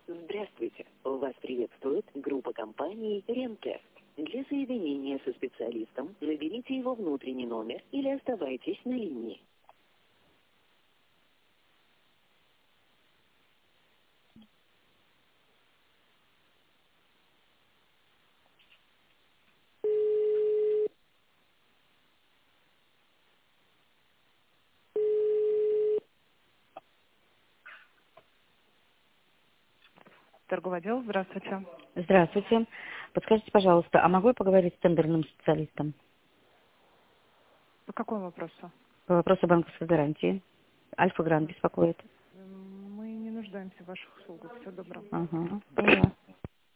Здравствуйте. Вас приветствует группа компаний «Ремтест». Для соединения со специалистом наберите его внутренний номер или оставайтесь на линии. Торговый отдел, здравствуйте. Здравствуйте. Подскажите, пожалуйста, а могу я поговорить с тендерным специалистом По какому вопросу? по вопросу банковской гарантии? Альфа Гранд беспокоит. Мы не нуждаемся в ваших услугах. Всего доброго. Ага, поняла.